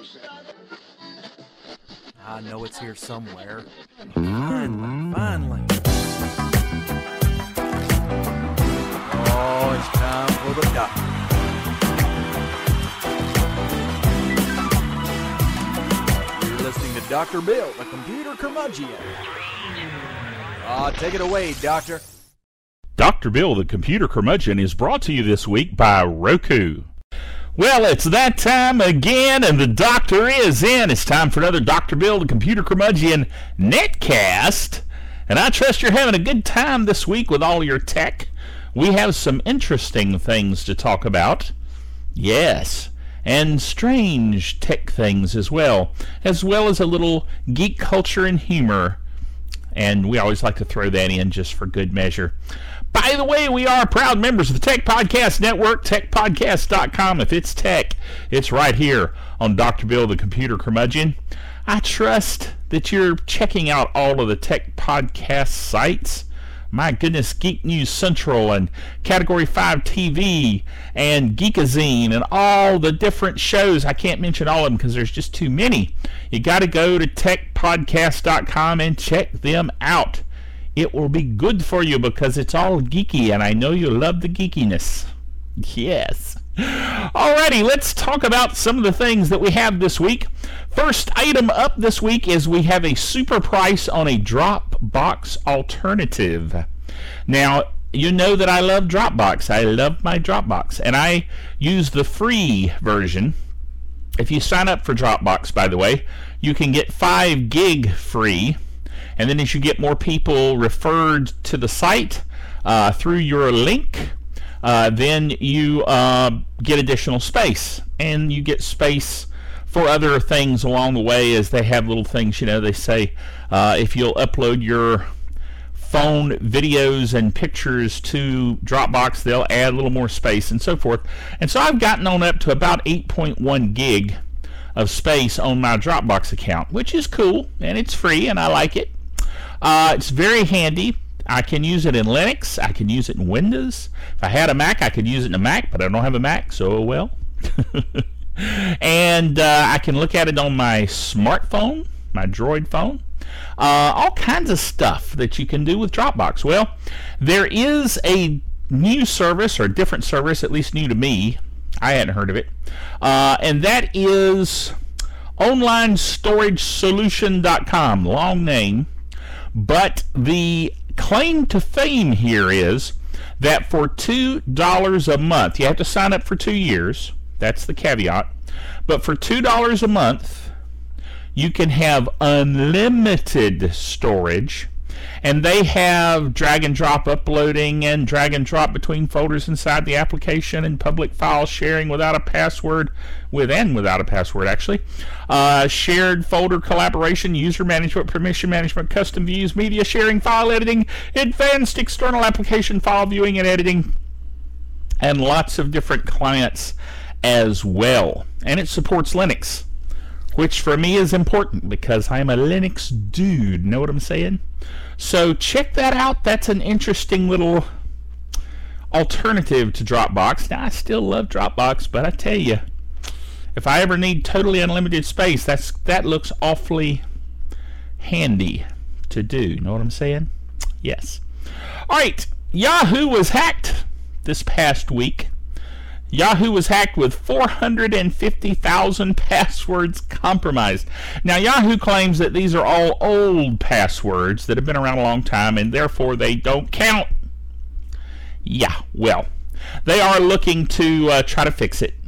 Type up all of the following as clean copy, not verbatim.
I know it's here somewhere. Finally. Oh, it's time for the doctor. You're listening to Dr. Bill, the computer curmudgeon. Take it away, Doctor. Dr. Bill, the computer curmudgeon, is brought to you this week by Roku. Well, it's that time again, and the doctor is in. It's time for another Dr. Bill, the computer curmudgeon netcast. And I trust you're having a good time this week with all your tech. We have some interesting things to talk about. Yes, and strange tech things as well as a little geek culture and humor. And we always like to throw that in just for good measure. By the way, we are proud members of the Tech Podcast Network, techpodcast.com. If it's tech, it's right here on Dr. Bill, the computer curmudgeon. I trust that you're checking out all of the Tech Podcast sites. My goodness, Geek News Central and Category 5 TV and Geekazine and all the different shows. I can't mention all of them because there's just too many. You got to go to techpodcast.com and check them out. It will be good for you because it's all geeky, and I know you love the geekiness. Yes. Alrighty, let's talk about some of the things that we have this week. First item up this week is we have a super price on a Dropbox alternative. Now, you know that I love Dropbox. I love my Dropbox, and I use the free version. If you sign up for Dropbox, by the way, you can get 5 gig free. And then as you get more people referred to the site through your link, then you get additional space. And you get space for other things along the way, as they have little things, they say if you'll upload your phone videos and pictures to Dropbox, they'll add a little more space and so forth. And so I've gotten on up to about 8.1 gig of space on my Dropbox account, which is cool, and it's free, and I like it. It's very handy. I can use it in Linux. I can use it in Windows. If I had a Mac, I could use it in a Mac, but I don't have a Mac, so oh well. And I can look at it on my smartphone, my Droid phone. All kinds of stuff that you can do with Dropbox. Well, there is a new service, or a different service, at least new to me. I hadn't heard of it. And that is OnlineStorageSolution.com. Long name. But the claim to fame here is that for $2 a month, you have to sign up for 2 years. That's the caveat. But for $2 a month, you can have unlimited storage. And they have drag and drop uploading and drag and drop between folders inside the application and public file sharing without a password, without a password actually. Shared folder collaboration, user management, permission management, custom views, media sharing, file editing, advanced external application file viewing and editing, and lots of different clients as well. And it supports Linux, which for me is important because I'm a Linux dude. Know what I'm saying? So check that out. That's an interesting little alternative to Dropbox. Now, I still love Dropbox, but I tell you, if I ever need totally unlimited space, that looks awfully handy to do. Know what I'm saying? Yes. All right. Yahoo was hacked this past week. Yahoo was hacked with 450,000 passwords compromised. Now, Yahoo claims that these are all old passwords that have been around a long time, and therefore they don't count. Yeah, well, they are looking to try to fix it,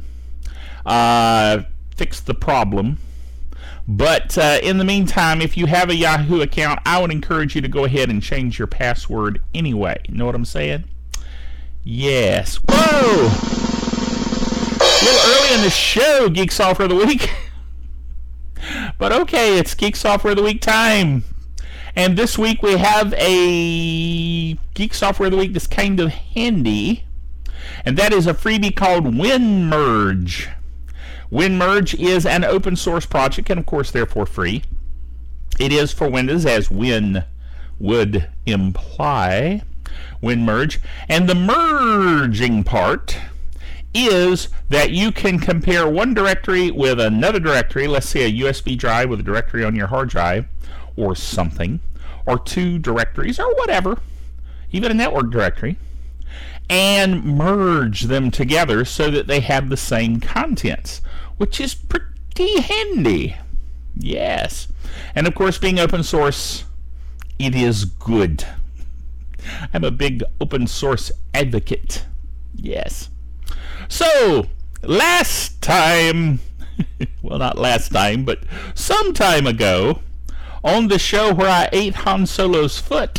fix the problem. But in the meantime, if you have a Yahoo account, I would encourage you to go ahead and change your password anyway. You know what I'm saying? Yes. Whoa! A little early in the show, Geek Software of the Week. But okay, it's Geek Software of the Week time. And this week we have a Geek Software of the Week that's kind of handy. And that is a freebie called WinMerge. WinMerge is an open source project and of course therefore free. It is for Windows, as Win would imply. WinMerge. And the merging part is that you can compare one directory with another directory, let's say a USB drive with a directory on your hard drive or something, or two directories or whatever, even a network directory, and merge them together so that they have the same contents, which is pretty handy. Yes. And of course, being open source, it is good. I'm a big open source advocate. Yes. So, last time, well, not last time, but some time ago, on the show where I ate Han Solo's foot,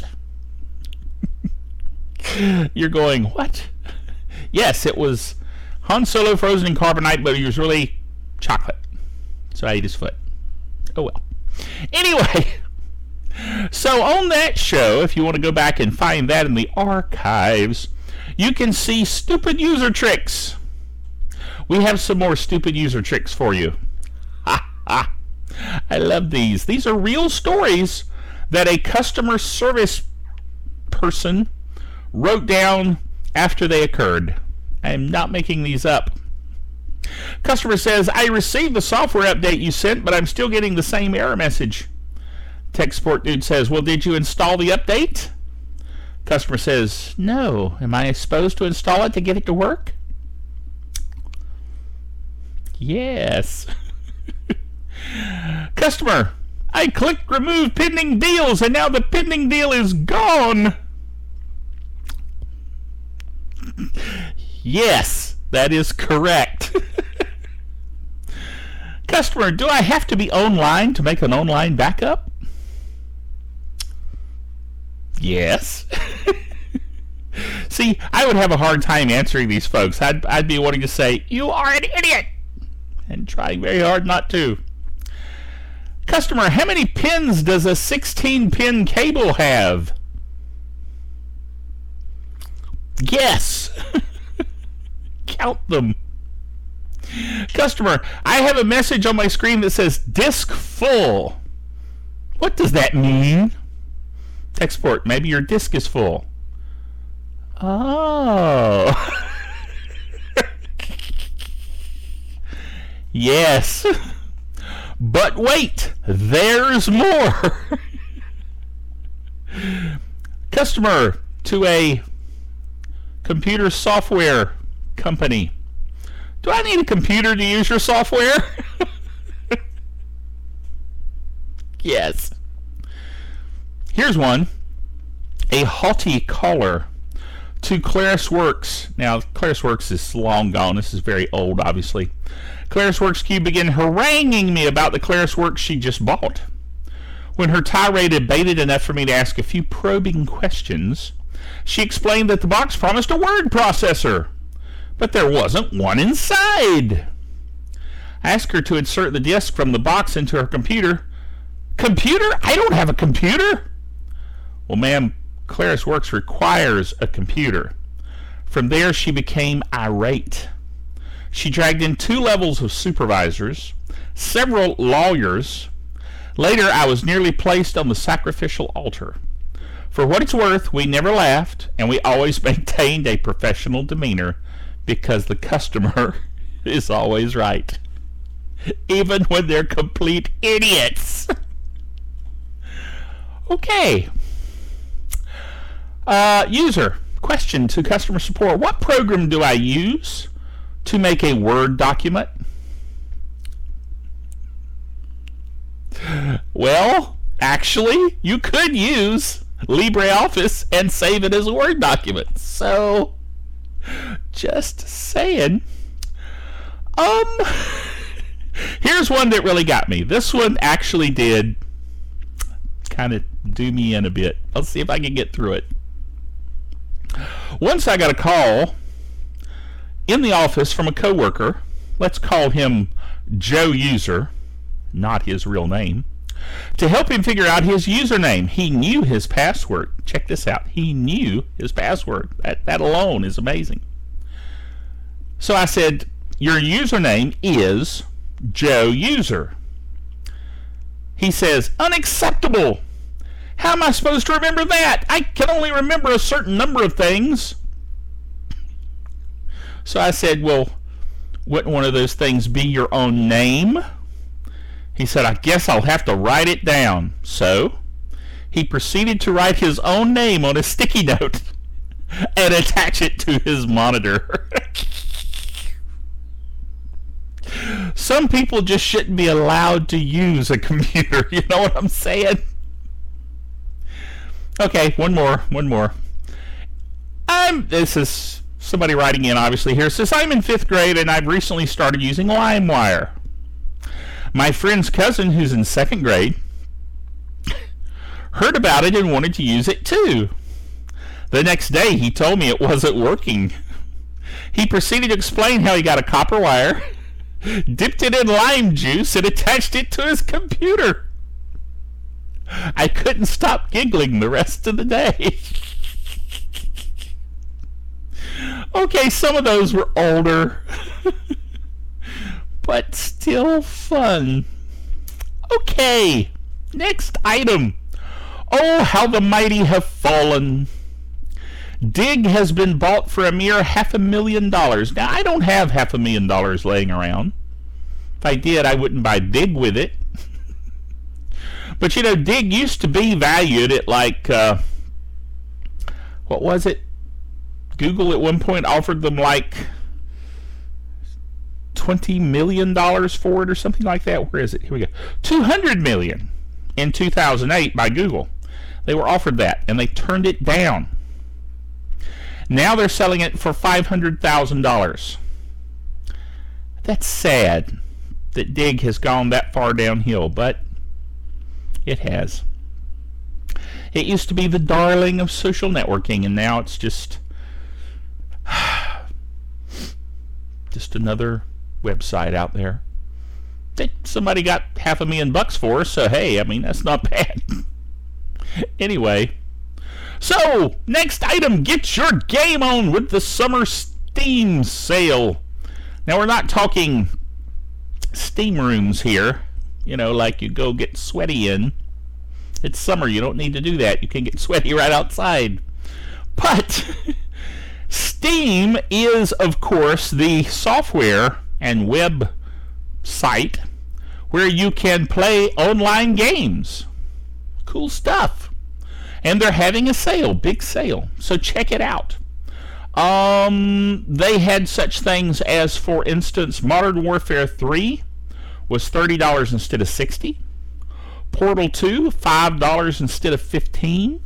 you're going, what? Yes, it was Han Solo frozen in carbonite, but he was really chocolate. So I ate his foot. Oh well. Anyway, so on that show, if you want to go back and find that in the archives, you can see stupid user tricks. We have some more stupid user tricks for you. Ha ha. I love these. These are real stories that a customer service person wrote down after they occurred. I am not making these up. Customer says, I received the software update you sent, but I'm still getting the same error message. Tech support dude says, well, did you install the update? Customer says, no. Am I supposed to install it to get it to work? Yes. Customer, I clicked remove pending deals and now the pending deal is gone. Yes, that is correct. Customer, do I have to be online to make an online backup? Yes. See, I would have a hard time answering these folks. I'd be wanting to say, you are an idiot, and trying very hard not to. Customer, how many pins does a 16-pin cable have? Guess. Count them. Customer, I have a message on my screen that says disk full. What does that mean? Tech support, maybe your disk is full. Oh. Yes. But wait, there's more. Customer to a computer software company. Do I need a computer to use your software? Yes. Here's one. A haughty caller to ClarisWorks. Now, ClarisWorks is long gone. This is very old, obviously. ClarisWorks Q began haranguing me about the ClarisWorks she just bought. When her tirade abated enough for me to ask a few probing questions, she explained that the box promised a word processor, but there wasn't one inside. I asked her to insert the disk from the box into her computer. Computer? I don't have a computer! Well, ma'am, ClarisWorks requires a computer. From there, she became irate. She dragged in 2 levels of supervisors, several lawyers. Later, I was nearly placed on the sacrificial altar. For what it's worth, we never laughed, and we always maintained a professional demeanor because the customer is always right, even when they're complete idiots. Okay. User, question to customer support. What program do I use to make a Word document? Well, actually, you could use LibreOffice and save it as a Word document. So, just saying. Here's one that really got me. This one actually did kind of do me in a bit. Let's see if I can get through it. Once I got a call in the office from a coworker. Let's call him Joe User, not his real name, to help him figure out his username. He knew his password. Check this out. He knew his password. That alone is amazing. So I said, your username is Joe User. He says, unacceptable. How am I supposed to remember that? I can only remember a certain number of things. So I said, well, wouldn't one of those things be your own name? He said, I guess I'll have to write it down. So he proceeded to write his own name on a sticky note and attach it to his monitor. Some people just shouldn't be allowed to use a computer. You know what I'm saying? Okay, one more. This is somebody writing in, obviously, here. It says, I'm in 5th grade and I've recently started using LimeWire. My friend's cousin, who's in 2nd grade, heard about it and wanted to use it too. The next day, he told me it wasn't working. He proceeded to explain how he got a copper wire, dipped it in lime juice, and attached it to his computer. I couldn't stop giggling the rest of the day. Okay, some of those were older, but still fun. Okay, next item. Oh, how the mighty have fallen. Dig has been bought for a mere $500,000. Now, I don't have $500,000 laying around. If I did, I wouldn't buy Dig with it. But, you know, Dig used to be valued at like, what was it? Google at one point offered them like $20 million for it or something like that. Where is it? Here we go. $200 million in 2008 by Google. They were offered that, and they turned it down. Now they're selling it for $500,000. That's sad that Dig has gone that far downhill, but it has. It used to be the darling of social networking, and now it's just another website out there that somebody got $500,000 for, so hey, I mean, that's not bad. Anyway, so next item, get your game on with the summer Steam sale. Now, we're not talking steam rooms here, you know, like you go get sweaty in. It's summer, you don't need to do that. You can get sweaty right outside. But Steam is, of course, the software and web site where you can play online games. Cool stuff. And they're having a sale, big sale. So check it out. They had such things as, for instance, Modern Warfare 3 was $30 instead of $60. Portal 2, $5 instead of $15.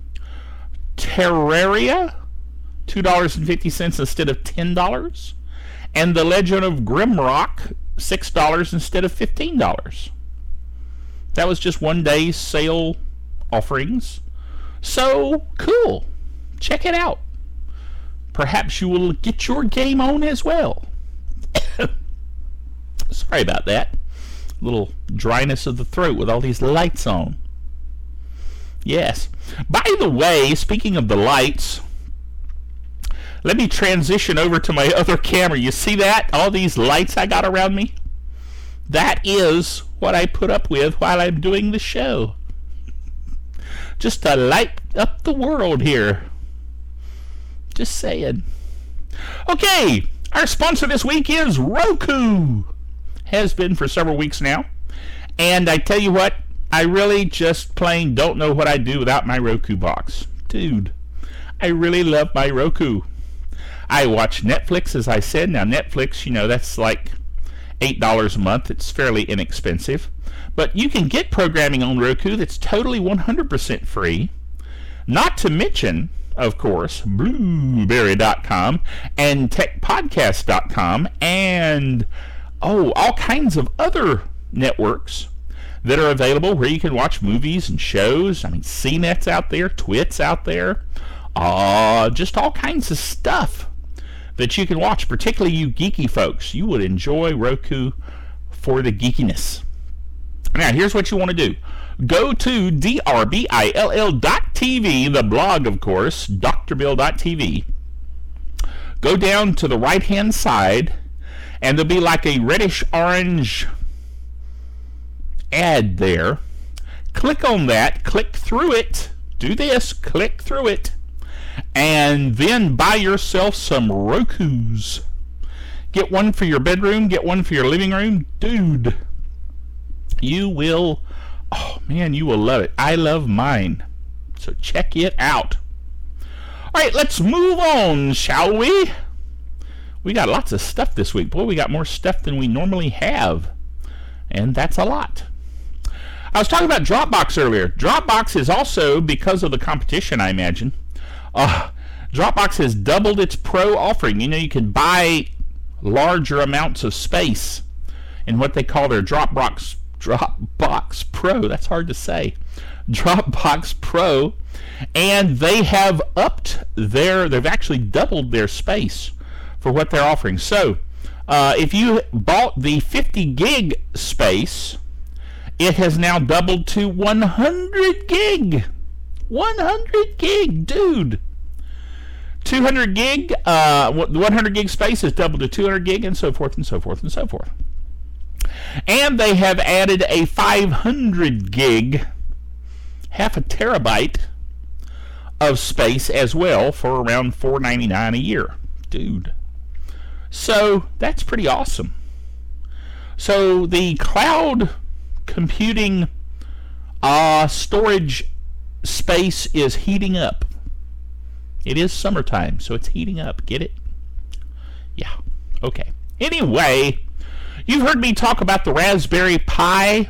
Terraria, $2.50 instead of $10. And The Legend of Grimrock, $6 instead of $15. That was just one day's sale offerings. So, cool. Check it out. Perhaps you will get your game on as well. Sorry about that. Little dryness of the throat with all these lights on. Yes. By the way, speaking of the lights, let me transition over to my other camera. You see that? All these lights I got around me? That is what I put up with while I'm doing the show. Just to light up the world here. Just saying. Okay, our sponsor this week is Roku. Has been for several weeks now. And I tell you what, I really just plain don't know what I'd do without my Roku box. Dude, I really love my Roku. I watch Netflix, as I said. Now, Netflix, you know, that's like $8 a month. It's fairly inexpensive. But you can get programming on Roku that's totally 100% free. Not to mention, of course, Blueberry.com and TechPodcast.com and, all kinds of other networks that are available where you can watch movies and shows. I mean, CNET's out there, Twit's out there. Just all kinds of stuff that you can watch, particularly you geeky folks. You would enjoy Roku for the geekiness. Now, here's what you want to do. Go to drbill.tv, the blog, of course, drbill.tv. Go down to the right-hand side, and there'll be like a reddish-orange ad there. Click on that. Click through it. Do this. Click through it. And then buy yourself some Rokus. Get one for your bedroom, get one for your living room. Dude, you will, oh man, you will love it. I love mine. So check it out. All right, let's move on, shall we? We got lots of stuff this week. Boy, we got more stuff than we normally have. And that's a lot. I was talking about Dropbox earlier. Dropbox is also, because of the competition, I imagine, Dropbox has doubled its Pro offering. You know, you can buy larger amounts of space in what they call their Dropbox Pro. That's hard to say. Dropbox Pro. And they have they've actually doubled their space for what they're offering. So, if you bought the 50 gig space, it has now doubled to 100 gig. 100 gig, dude. 200 gig, 100 gig space is doubled to 200 gig, and so forth and so forth and so forth. And they have added a 500 gig, half a terabyte of space as well for around $4.99 a year. Dude. So that's pretty awesome. So the cloud computing storage space is heating up. It is summertime, so it's heating up. Get it? Yeah. Okay. Anyway, you've heard me talk about the Raspberry Pi.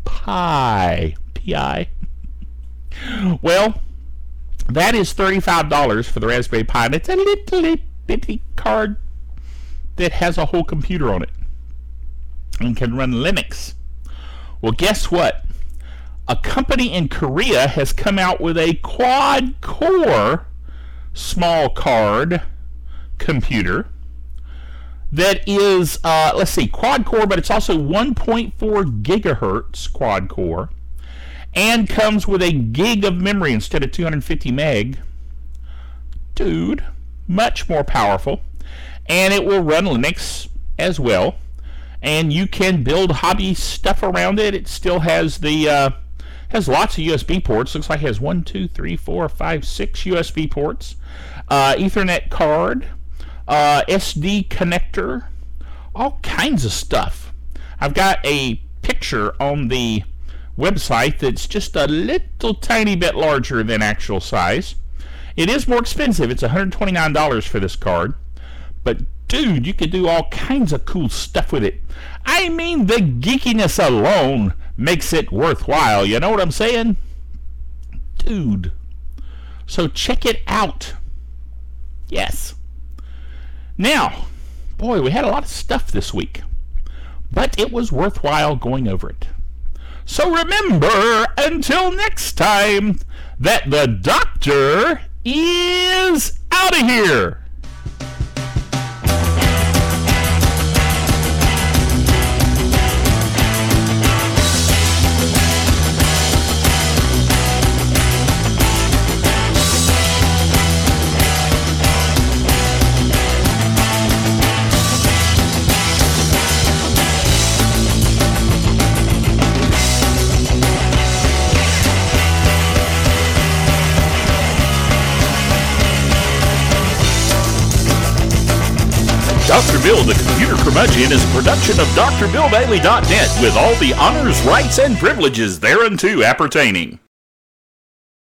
P-I. Well, that is $35 for the Raspberry Pi. And it's a little bitty card that has a whole computer on it and can run Linux. Well, guess what? A company in Korea has come out with a quad-core small card computer that is, quad-core, but it's also 1.4 gigahertz quad-core and comes with a gig of memory instead of 250 meg. Dude, much more powerful. And it will run Linux as well. And you can build hobby stuff around it. It still has has lots of USB ports. Looks like it has 6 USB ports. Ethernet card, SD connector, all kinds of stuff. I've got a picture on the website that's just a little tiny bit larger than actual size. It is more expensive. It's $129 for this card. But dude, you could do all kinds of cool stuff with it. I mean, the geekiness alone makes it worthwhile. You know what I'm saying? Dude. So check it out. Yes. Now, boy, we had a lot of stuff this week. But it was worthwhile going over it. So remember, until next time, that the doctor is out of here. Dr. Bill, the Computer Curmudgeon, is a production of DrBillDaily.net with all the honors, rights, and privileges thereunto appertaining.